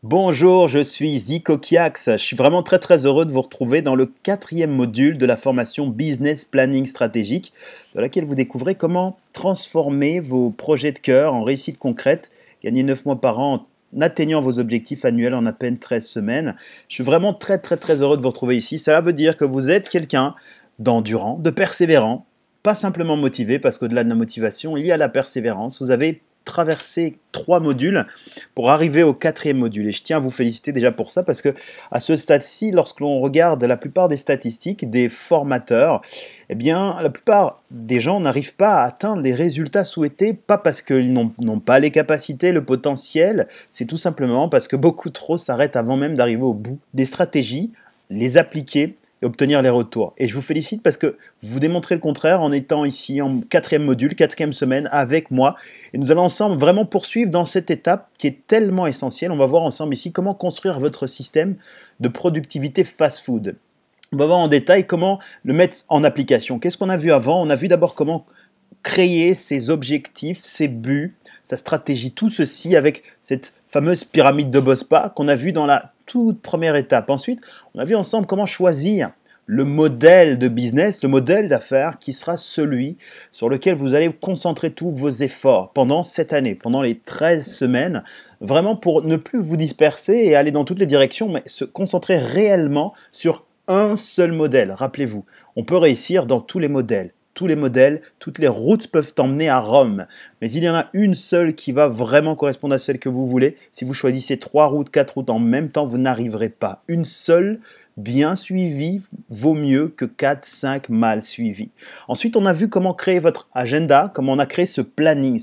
Bonjour, je suis Zico Kiax. Je suis vraiment très heureux de vous retrouver dans le quatrième module de la formation Business Planning Stratégique, dans laquelle vous découvrez comment transformer vos projets de cœur en réussite concrète, gagner 9 mois par an en atteignant vos objectifs annuels en à peine 13 semaines. Je suis vraiment très heureux de vous retrouver ici. Cela veut dire que vous êtes quelqu'un d'endurant, de persévérant, pas simplement motivé, parce qu'au-delà de la motivation, il y a la persévérance. Vous avez traversé 3 modules pour arriver au quatrième module. Et je tiens à vous féliciter déjà pour ça, parce que à ce stade-ci, lorsque l'on regarde la plupart des statistiques des formateurs, eh bien, la plupart des gens n'arrivent pas à atteindre les résultats souhaités, pas parce qu'ils n'ont pas les capacités, le potentiel, c'est tout simplement parce que beaucoup trop s'arrêtent avant même d'arriver au bout des stratégies, les appliquer et obtenir les retours. Et je vous félicite parce que vous démontrez le contraire en étant ici en quatrième module, quatrième semaine avec moi. Et nous allons ensemble vraiment poursuivre dans cette étape qui est tellement essentielle. On va voir ensemble ici comment construire votre système de productivité fast-food. On va voir en détail comment le mettre en application. Qu'est-ce qu'on a vu avant? On a vu d'abord comment créer ses objectifs, ses buts, sa stratégie, tout ceci avec cette fameuse pyramide de Bospa qu'on a vu dans la toute première étape. Ensuite, on a vu ensemble comment choisir le modèle de business, le modèle d'affaires qui sera celui sur lequel vous allez concentrer tous vos efforts pendant cette année, pendant les 13 semaines, vraiment pour ne plus vous disperser et aller dans toutes les directions, mais se concentrer réellement sur un seul modèle. Rappelez-vous, on peut réussir dans tous les modèles. Tous les modèles, toutes les routes peuvent emmener à Rome. Mais il y en a une seule qui va vraiment correspondre à celle que vous voulez. Si vous choisissez 3 routes, 4 routes en même temps, vous n'arriverez pas. Une seule, bien suivie, vaut mieux que 4, 5 mal suivies. Ensuite, on a vu comment créer votre agenda, comment on a créé ce planning,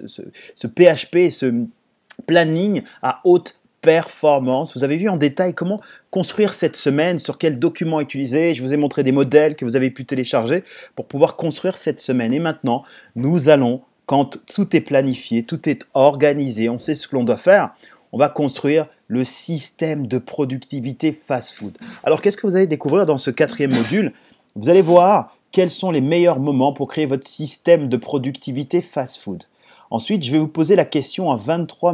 ce PHP, ce planning à haute performance. Vous avez vu en détail comment construire cette semaine, sur quels documents utiliser. Je vous ai montré des modèles que vous avez pu télécharger pour pouvoir construire cette semaine. Et maintenant, nous allons, quand tout est planifié, tout est organisé, on sait ce que l'on doit faire, on va construire le système de productivité fast-food. Alors, qu'est-ce que vous allez découvrir dans ce quatrième module? Vous allez voir quels sont les meilleurs moments pour créer votre système de productivité fast-food. Ensuite, je vais vous poser la question à 23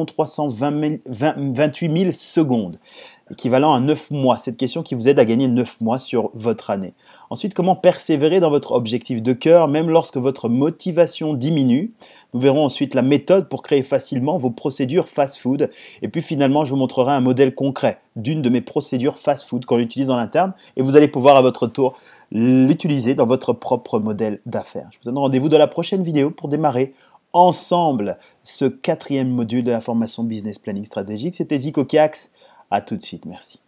328 000 secondes, équivalent à 9 mois. Cette question qui vous aide à gagner 9 mois sur votre année. Ensuite, comment persévérer dans votre objectif de cœur, même lorsque votre motivation diminue. Nous verrons ensuite la méthode pour créer facilement vos procédures fast-food. Et puis finalement, je vous montrerai un modèle concret d'une de mes procédures fast-food qu'on utilise en interne. Et vous allez pouvoir à votre tour l'utiliser dans votre propre modèle d'affaires. Je vous donne rendez-vous dans la prochaine vidéo pour démarrer ensemble ce quatrième module de la formation Business Planning Stratégique. C'était Zico Kiax. À tout de suite. Merci.